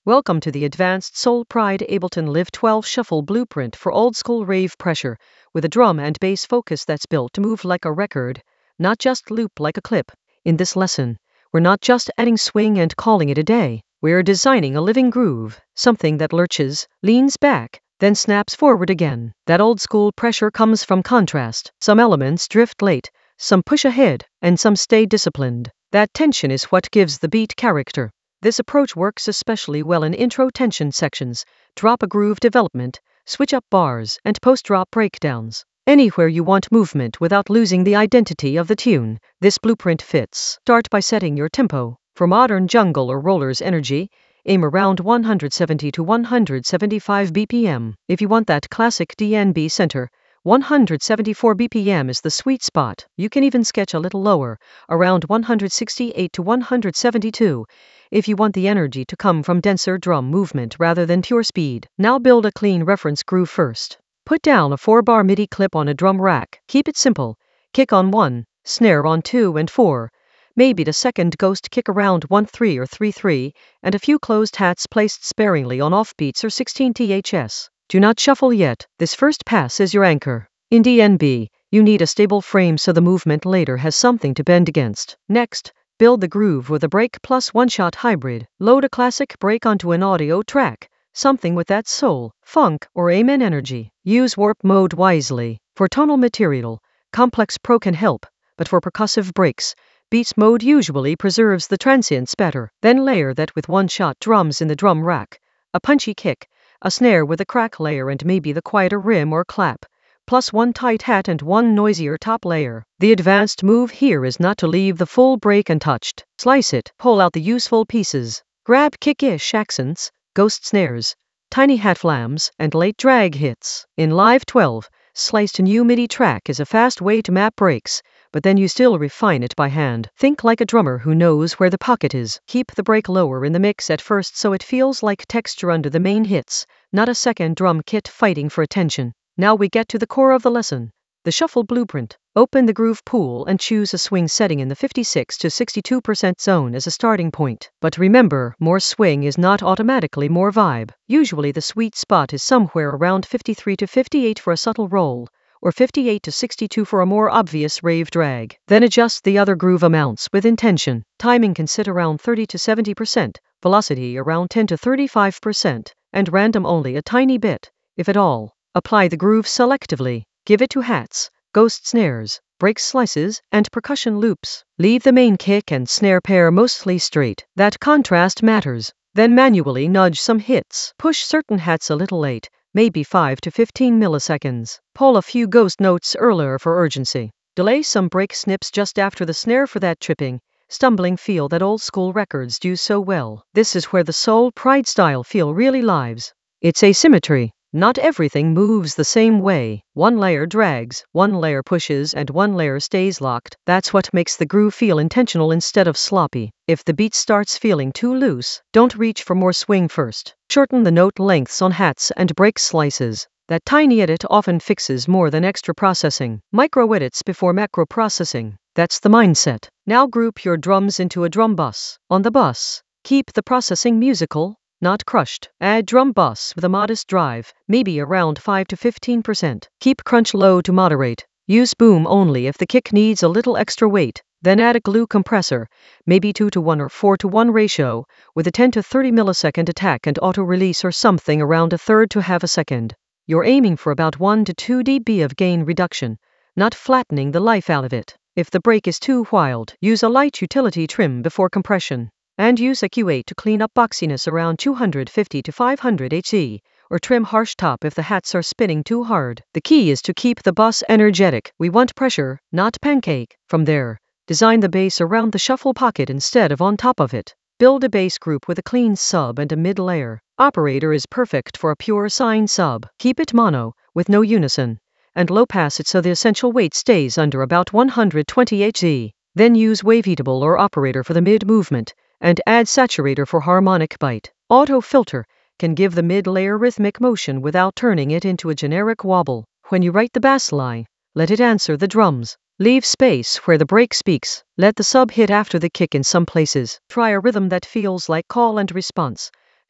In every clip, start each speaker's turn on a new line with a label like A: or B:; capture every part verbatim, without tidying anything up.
A: Welcome to the Advanced Soul Pride Ableton Live twelve Shuffle Blueprint for old school rave pressure, with a drum and bass focus that's built to move like a record, not just loop like a clip. In this lesson, we're not just adding swing and calling it a day. We're designing a living groove, something that lurches, leans back, then snaps forward again. That old school pressure comes from contrast. Some elements drift late, some push ahead, and some stay disciplined. That tension is what gives the beat character. This approach works especially well in intro tension sections, drop a groove development, switch up bars, and post-drop breakdowns. Anywhere you want movement without losing the identity of the tune, this blueprint fits. Start by setting your tempo. For modern jungle or rollers energy, aim around one hundred seventy to one hundred seventy-five B P M. If you want that classic D N B center, one hundred seventy-four B P M is the sweet spot. You can even sketch a little lower, around one hundred sixty-eight to one hundred seventy-two, if you want the energy to come from denser drum movement rather than pure speed. Now build a clean reference groove first. Put down a four bar MIDI clip on a drum rack. Keep it simple. Kick on one, snare on two and four, maybe the second ghost kick around one three or three three, and a few closed hats placed sparingly on offbeats or sixteen T H S. Do not shuffle yet. This first pass is your anchor. In D N B, you need a stable frame so the movement later has something to bend against. Next, build the groove with a break plus one-shot hybrid. Load a classic break onto an audio track, something with that soul, funk, or amen energy. Use warp mode wisely. For tonal material, complex pro can help, but for percussive breaks, beats mode usually preserves the transients better. Then layer that with one-shot drums in the drum rack, a punchy kick, a snare with a crack layer and maybe the quieter rim or clap, plus one tight hat and one noisier top layer. The advanced move here is not to leave the full break untouched. Slice it, pull out the useful pieces. Grab kick-ish accents, ghost snares, tiny hat flams, and late drag hits. In Live twelve, sliced new MIDI track is a fast way to map breaks, but then you still refine it by hand. Think like a drummer who knows where the pocket is. Keep the break lower in the mix at first so it feels like texture under the main hits, not a second drum kit fighting for attention. Now we get to the core of the lesson, the shuffle blueprint. Open the groove pool and choose a swing setting in the fifty-six to sixty-two percent zone as a starting point. But remember, more swing is not automatically more vibe. Usually the sweet spot is somewhere around fifty-three to fifty-eight for a subtle roll, or fifty-eight to sixty-two for a more obvious rave drag. Then adjust the other groove amounts with intention. Timing can sit around thirty to seventy percent, velocity around ten to thirty-five percent, and random only a tiny bit, if at all. Apply the groove selectively. Give it to hats, ghost snares, break slices, and percussion loops. Leave the main kick and snare pair mostly straight. That contrast matters. Then manually nudge some hits. Push certain hats a little late, maybe five to fifteen milliseconds. Pull a few ghost notes earlier for urgency. Delay some break snips just after the snare for that tripping, stumbling feel that old school records do so well. This is where the soul pride style feel really lives. It's asymmetry. Not everything moves the same way. One layer drags, one layer pushes, and one layer stays locked. That's what makes the groove feel intentional instead of sloppy. If the beat starts feeling too loose, don't reach for more swing first. Shorten the note lengths on hats and break slices. That tiny edit often fixes more than extra processing. Micro edits before macro processing. That's the mindset. Now group your drums into a drum bus. On the bus, keep the processing musical, not crushed. Add drum bus with a modest drive, maybe around five to fifteen percent. Keep crunch low to moderate. Use boom only if the kick needs a little extra weight. Then add a glue compressor, maybe two to one or four to one ratio, with a ten to thirty millisecond attack and auto release or something around a third to half a second. You're aiming for about one to two decibels of gain reduction, not flattening the life out of it. If the break is too wild, use a light utility trim before compression. And use a Q eight to clean up boxiness around two hundred fifty to five hundred hertz, or trim harsh top if the hats are spinning too hard. The key is to keep the bus energetic. We want pressure, not pancake. From there, design the bass around the shuffle pocket instead of on top of it. Build a bass group with a clean sub and a mid layer. Operator is perfect for a pure sine sub. Keep it mono, with no unison, and low pass it so the essential weight stays under about one hundred twenty hertz. Then use waveheatable or operator for the mid movement, and add saturator for harmonic bite. Auto filter can give the mid-layer rhythmic motion without turning it into a generic wobble. When you write the bass line, let it answer the drums. Leave space where the break speaks. Let the sub hit after the kick in some places. Try a rhythm that feels like call and response.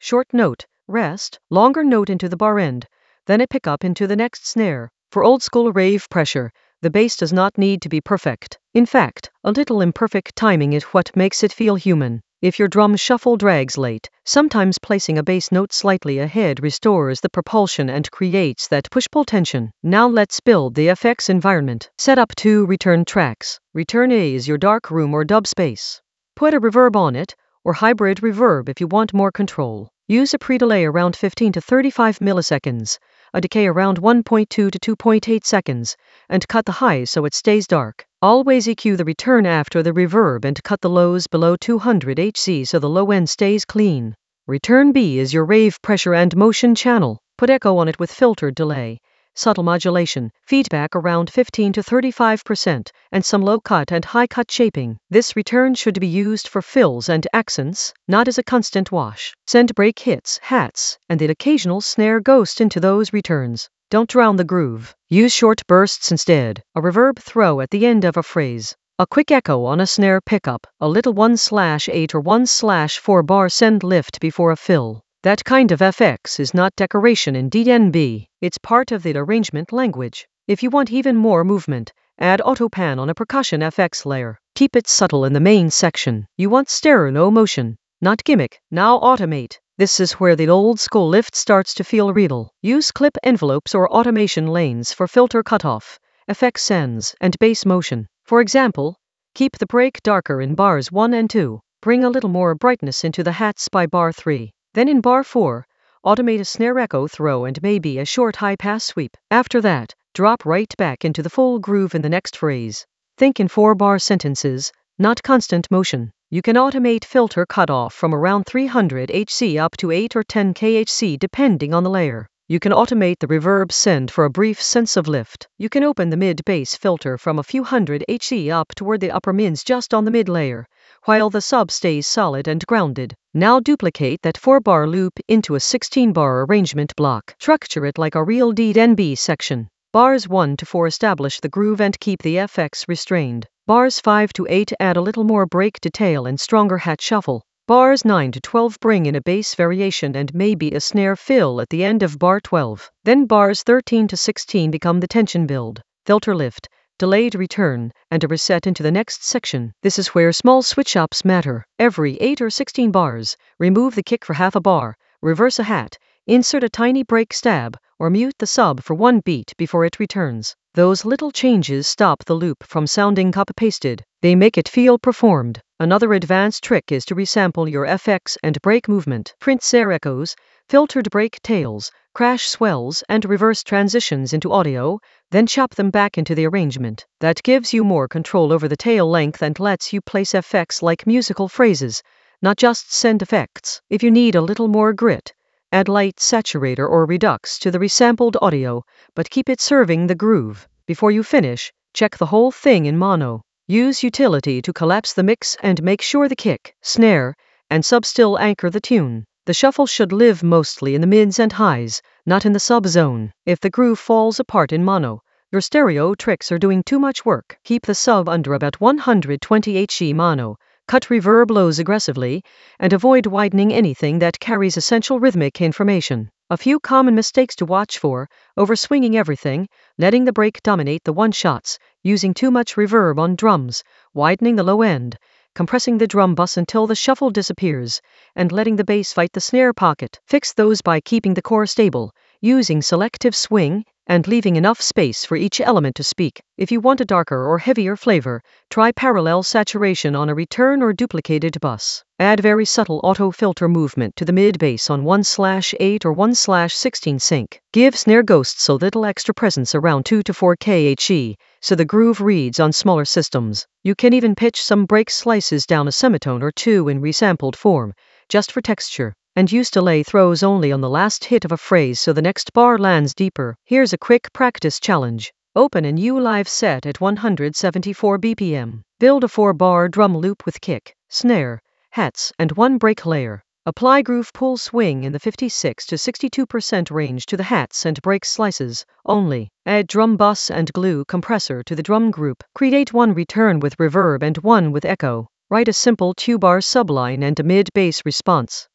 A: short note, rest, longer note into the bar end, then a pickup into the next snare. For old school rave pressure, the bass does not need to be perfect. In fact, a little imperfect timing is what makes it feel human. If your drum shuffle drags late, sometimes placing a bass note slightly ahead restores the propulsion and creates that push-pull tension. Now let's build the F X environment. Set up two return tracks. Return A is your dark room or dub space. Put a reverb on it, or hybrid reverb if you want more control. Use a pre-delay around fifteen to thirty-five milliseconds, a decay around one point two to two point eight seconds, and cut the highs so it stays dark. Always E Q the return after the reverb and cut the lows below two hundred hertz so the low end stays clean. Return B is your rave pressure and motion channel. Put echo on it with filtered delay, subtle modulation, feedback around fifteen to thirty-five percent, and some low cut and high cut shaping. This return should be used for fills and accents, not as a constant wash. Send break hits, hats, and an occasional snare ghost into those returns. Don't drown the groove. Use short bursts instead, a reverb throw at the end of a phrase, a quick echo on a snare pickup, a little one slash eight or one slash four bar send lift before a fill. That kind of F X is not decoration in D N B, it's part of the arrangement language. If you want even more movement, add autopan on a percussion F X layer. Keep it subtle in the main section. You want stereo motion, not gimmick. Now automate. This is where the old school lift starts to feel real. Use clip envelopes or automation lanes for filter cutoff, F X sends, and bass motion. For example, keep the break darker in bars one and two. Bring a little more brightness into the hats by bar three. Then in bar four, automate a snare echo throw and maybe a short high-pass sweep. After that, drop right back into the full groove in the next phrase. Think in four-bar sentences, not constant motion. You can automate filter cutoff from around three hundred hertz up to eight or ten kilohertz depending on the layer. You can automate the reverb send for a brief sense of lift. You can open the mid-bass filter from a few hundred hertz up toward the upper mids just on the mid layer, while the sub stays solid and grounded. Now duplicate that four-bar loop into a sixteen-bar arrangement block. Structure it like a real D N B section. Bars one to four establish the groove and keep the F X restrained. Bars five to eight add a little more break detail and stronger hat shuffle. Bars nine to twelve bring in a bass variation and maybe a snare fill at the end of bar twelve. Then bars thirteen to sixteen become the tension build, filter lift, delayed return, and a reset into the next section. This is where small switch-ups matter. Every eight or sixteen bars, remove the kick for half a bar, reverse a hat, insert a tiny break stab, or mute the sub for one beat before it returns. Those little changes stop the loop from sounding copy-pasted. They make it feel performed. Another advanced trick is to resample your F X and break movement. Print snare echoes, filtered break tails, crash swells, and reverse transitions into audio, then chop them back into the arrangement. That gives you more control over the tail length and lets you place F X like musical phrases, not just send effects. If you need a little more grit, add light saturator or redux to the resampled audio, but keep it serving the groove. Before you finish, check the whole thing in mono. Use utility to collapse the mix and make sure the kick, snare, and sub still anchor the tune. The shuffle should live mostly in the mids and highs, not in the sub zone. If the groove falls apart in mono, your stereo tricks are doing too much work. Keep the sub under about one hundred twenty hertz mono. Cut reverb lows aggressively, and avoid widening anything that carries essential rhythmic information. A few common mistakes to watch for: overswinging everything, letting the break dominate the one-shots, using too much reverb on drums, widening the low end, compressing the drum bus until the shuffle disappears, and letting the bass fight the snare pocket. Fix those by keeping the core stable, using selective swing, and leaving enough space for each element to speak. If you want a darker or heavier flavor, try parallel saturation on a return or duplicated bus. Add very subtle auto filter movement to the mid bass on one slash eight or one slash sixteen sync. Give snare ghosts a little extra presence around two to four kilohertz, so the groove reads on smaller systems. You can even pitch some break slices down a semitone or two in resampled form, just for texture. And use delay throws only on the last hit of a phrase so the next bar lands deeper. Here's a quick practice challenge. Open a new live set at one hundred seventy-four B P M. Build a four-bar drum loop with kick, snare, hats, and one break layer. Apply groove pull swing in the fifty-six to sixty-two percent range to the hats and break slices only. Add drum bus and glue compressor to the drum group. Create one return with reverb and one with echo. Write a simple two-bar subline and a mid-bass response.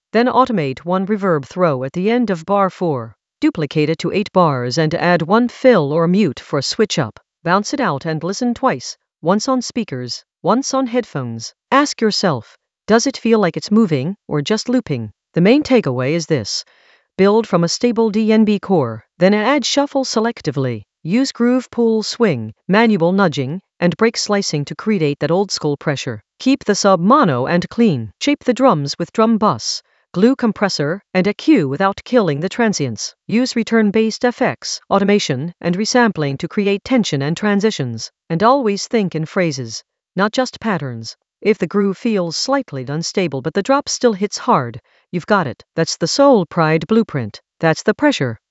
A: Then automate one reverb throw at the end of bar four. Duplicate it to eight bars and add one fill or mute for a switch up. Bounce it out and listen twice, once on speakers, once on headphones. Ask yourself, does it feel like it's moving or just looping? The main takeaway is this. Build from a stable D N B core, then add shuffle selectively. Use groove pull swing, manual nudging, and break slicing to create that old school pressure. Keep the sub mono and clean. Shape the drums with drum bus, glue compressor, and E Q without killing the transients. Use return-based effects, automation, and resampling to create tension and transitions. And always think in phrases, not just patterns. If the groove feels slightly unstable but the drop still hits hard, you've got it. That's the Soul Pride blueprint. That's the pressure.